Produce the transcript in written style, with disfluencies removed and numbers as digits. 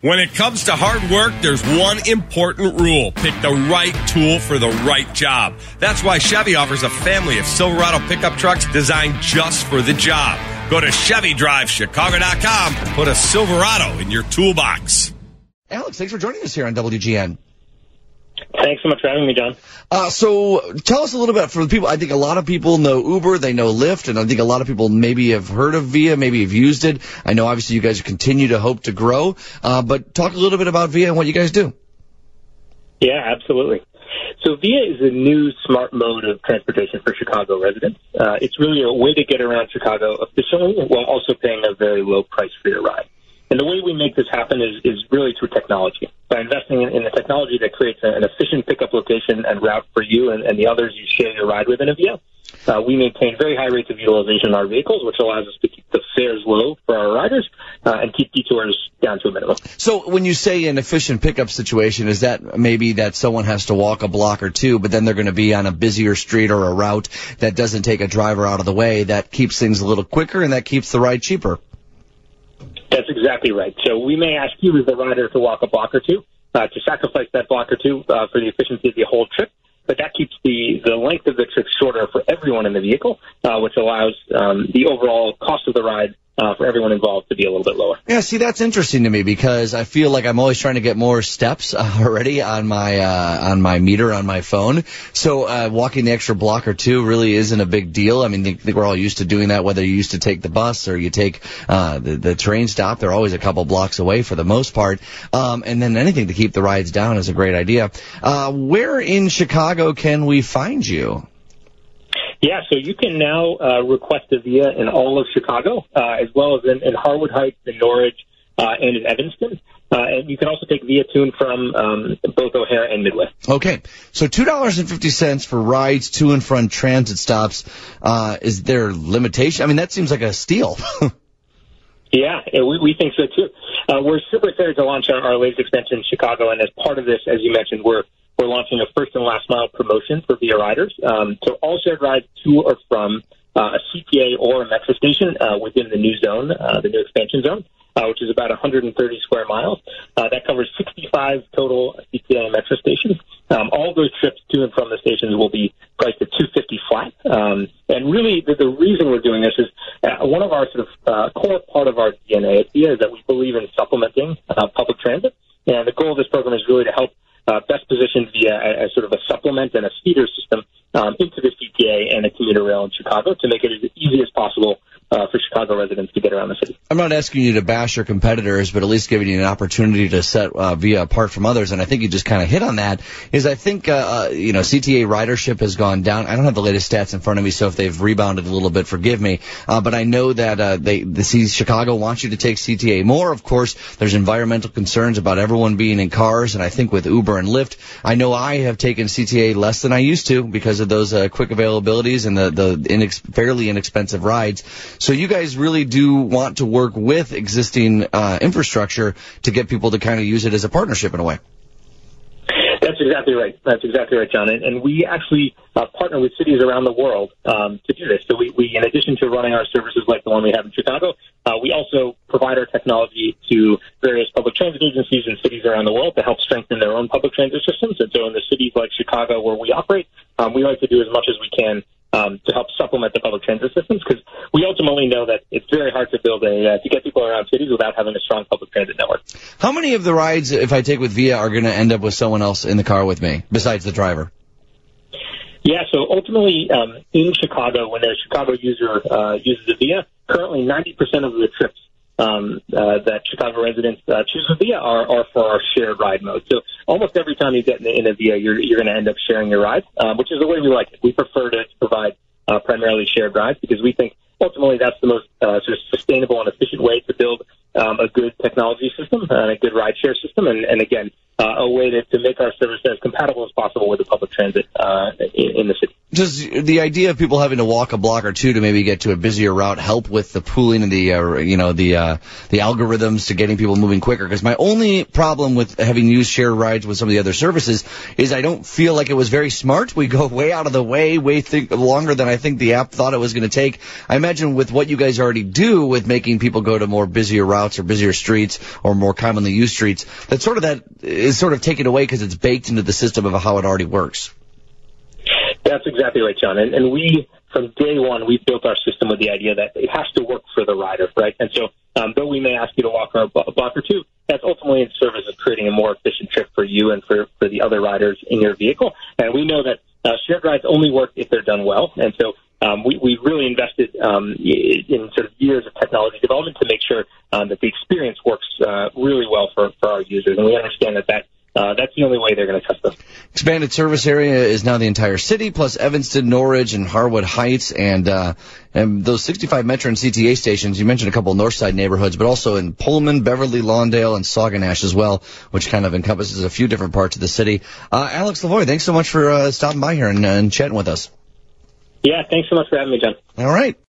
When it comes to hard work, there's one important rule. Pick the right tool for the right job. That's why Chevy offers a family of Silverado pickup trucks designed just for the job. Go to ChevyDriveChicago.com and put a Silverado in your toolbox. Alex, thanks for joining us here on WGN. Thanks so much for having me, John. So tell us a little bit for the people. I think a lot of people know Uber, they know Lyft, and I think a lot of people maybe have heard of Via, maybe have used it. I know obviously you guys continue to hope to grow, but talk a little bit about Via and what you guys do. Yeah, absolutely. So Via is a new smart mode of transportation for Chicago residents. It's really a way to get around Chicago efficiently while also paying a very low price for your ride. And the way we make this happen is really through technology. By investing in the technology that creates an efficient pickup location and route for you and the others you share your ride with in a Via, we maintain very high rates of utilization in our vehicles, which allows us to keep the fares low for our riders and keep detours down to a minimum. So when you say an efficient pickup situation, is that maybe that someone has to walk a block or two, but then they're going to be on a busier street or a route that doesn't take a driver out of the way, that keeps things a little quicker and that keeps the ride cheaper? That's exactly right. So we may ask you as the rider to walk a block or two, to sacrifice that block or two for the efficiency of the whole trip, but that keeps the length of the trip shorter for everyone in the vehicle, which allows the overall cost of the ride for everyone involved to be a little bit lower. Yeah, see, that's interesting to me because I feel like I'm always trying to get more steps already on my meter on my phone. So walking the extra block or two really isn't a big deal. I mean, I think we're all used to doing that, whether you used to take the bus or you take the train stop. They're always a couple blocks away for the most part. And then anything to keep the rides down is a great idea. Where in Chicago can we find you? Yeah, so you can now request a Via in all of Chicago, as well as in Harwood Heights, in Norridge, and in Evanston. And you can also take Via Tune from both O'Hare and Midway. Okay, so $2.50 for rides to and from transit stops. Is there limitation? I mean, that seems like a steal. Yeah, we think so, too. We're super excited to launch our latest extension in Chicago, and as part of this, as you mentioned, we're launching a first and last mile promotion for Via riders. So all shared rides to or from a CTA or a metro station within the new zone, the new expansion zone, which is about 130 square miles. That covers 65 total CTA and metro stations. All those trips to and from the stations will be priced at $250 flat. And really, the reason we're doing this is one of our sort of core part of our DNA at Via is that we believe in supplementing public transit. And the goal of this program is really to help best positioned Via as sort of a supplement and a feeder system into the CTA and the commuter rail in Chicago to make it as easy as possible for Chicago residents to get around the city. I'm not asking you to bash your competitors, but at least giving you an opportunity to set Via apart from others, and I think you just kind of hit on that, is I think, CTA ridership has gone down. I don't have the latest stats in front of me, so if they've rebounded a little bit, forgive me, but I know that Chicago wants you to take CTA more. Of course, there's environmental concerns about everyone being in cars, and I think with Uber and Lyft, I know I have taken CTA less than I used to because of those quick availabilities and the fairly inexpensive rides. So you guys really do want to work with existing infrastructure to get people to kind of use it as a partnership in a way. That's exactly right. That's exactly right, John. And we actually partner with cities around the world to do this. So we, in addition to running our services like the one we have in Chicago, we also provide our technology to various public transit agencies in cities around the world to help strengthen their own public transit systems. And so in the cities like Chicago where we operate, we like to do as much as we can to help supplement the public transit systems, because we ultimately know that it's very hard to to get people around cities without having a strong public transit network. How many of the rides, if I take with Via, are going to end up with someone else in the car with me, besides the driver? Yeah, so ultimately, in Chicago, when a Chicago user uses a Via, currently 90% of the trips that Chicago residents choose a Via are for our shared ride mode. So almost every time you get in a Via, you're going to end up sharing your ride, which is the way we like it. We prefer to provide primarily shared rides because we think ultimately that's the most sort of sustainable and efficient way to build a good technology system and a good rideshare system, and again, a way to make our service as compatible as possible with the public transit in the city. Does the idea of people having to walk a block or two to maybe get to a busier route help with the pooling and the algorithms to getting people moving quicker? Because my only problem with having used shared rides with some of the other services is I don't feel like it was very smart. We go way out of the way, longer than I think the app thought it was going to take. I imagine with what you guys already do with making people go to more busier routes routes or busier streets or more commonly used streets, that is sort of taken away because it's baked into the system of how it already works. That's exactly right, John. And we, from day one, we built our system with the idea that it has to work for the rider, right? And so, though we may ask you to walk a block or two, that's ultimately in service of creating a more efficient trip for you and for the other riders in your vehicle. And we know that shared rides only work if they're done well. And so we really invested in sort of years of technology development to make sure that the experience works really well for our users. And we understand that that's the only way they're going to trust us. Expanded service area is now the entire city, plus Evanston, Norridge, and Harwood Heights, and those 65 Metro and CTA stations. You mentioned a couple of Northside neighborhoods, but also in Pullman, Beverly, Lawndale, and Sauganash as well, which kind of encompasses a few different parts of the city. Alex Lavoie, thanks so much for stopping by here and chatting with us. Yeah, thanks so much for having me, John. All right.